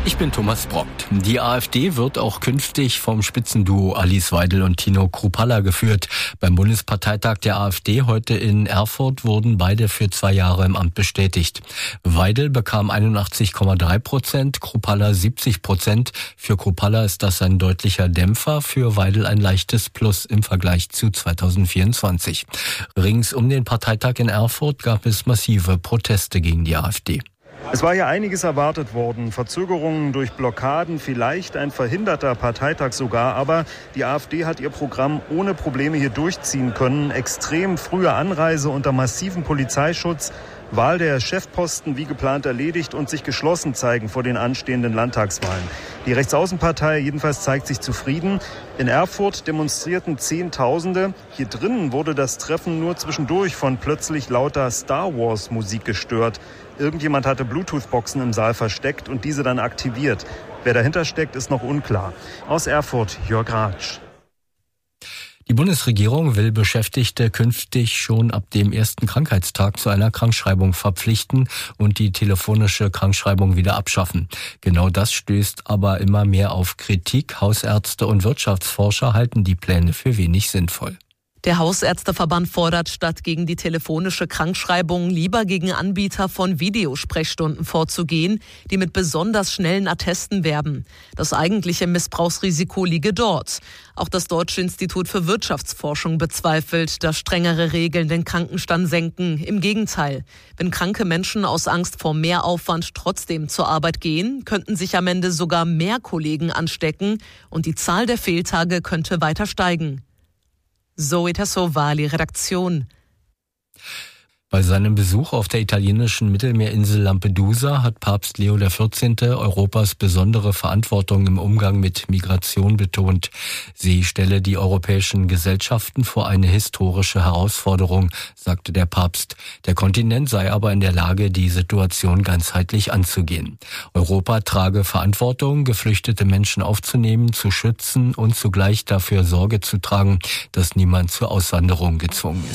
Ich bin Thomas Brockt. Die AfD wird auch künftig vom Spitzenduo Alice Weidel und Tino Kruppalla geführt. Beim Bundesparteitag der AfD heute in Erfurt wurden beide für 2 Jahre im Amt bestätigt. Weidel bekam 81,3%, Kruppalla 70%. Für Kruppalla ist das ein deutlicher Dämpfer, für Weidel ein leichtes Plus im Vergleich zu 2024. Rings um den Parteitag in Erfurt gab es massive Proteste gegen die AfD. Es war ja einiges erwartet worden. Verzögerungen durch Blockaden, vielleicht ein verhinderter Parteitag sogar. Aber die AfD hat ihr Programm ohne Probleme hier durchziehen können. Extrem frühe Anreise unter massivem Polizeischutz, Wahl der Chefposten wie geplant erledigt und sich geschlossen zeigen vor den anstehenden Landtagswahlen. Die Rechtsaußenpartei jedenfalls zeigt sich zufrieden. In Erfurt demonstrierten Zehntausende. Hier drinnen wurde das Treffen nur zwischendurch von plötzlich lauter Star-Wars-Musik gestört. Irgendjemand hatte Bluetooth-Boxen im Saal versteckt und diese dann aktiviert. Wer dahinter steckt, ist noch unklar. Aus Erfurt, Jörg Ratsch. Die Bundesregierung will Beschäftigte künftig schon ab dem ersten Krankheitstag zu einer Krankschreibung verpflichten und die telefonische Krankschreibung wieder abschaffen. Genau das stößt aber immer mehr auf Kritik. Hausärzte und Wirtschaftsforscher halten die Pläne für wenig sinnvoll. Der Hausärzteverband fordert, statt gegen die telefonische Krankschreibung lieber gegen Anbieter von Videosprechstunden vorzugehen, die mit besonders schnellen Attesten werben. Das eigentliche Missbrauchsrisiko liege dort. Auch das Deutsche Institut für Wirtschaftsforschung bezweifelt, dass strengere Regeln den Krankenstand senken. Im Gegenteil, wenn kranke Menschen aus Angst vor Mehraufwand trotzdem zur Arbeit gehen, könnten sich am Ende sogar mehr Kollegen anstecken und die Zahl der Fehltage könnte weiter steigen. Zoe Tassovali, Redaktion. Bei seinem Besuch auf der italienischen Mittelmeerinsel Lampedusa hat Papst Leo XIV. Europas besondere Verantwortung im Umgang mit Migration betont. Sie stelle die europäischen Gesellschaften vor eine historische Herausforderung, sagte der Papst. Der Kontinent sei aber in der Lage, die Situation ganzheitlich anzugehen. Europa trage Verantwortung, geflüchtete Menschen aufzunehmen, zu schützen und zugleich dafür Sorge zu tragen, dass niemand zur Auswanderung gezwungen ist.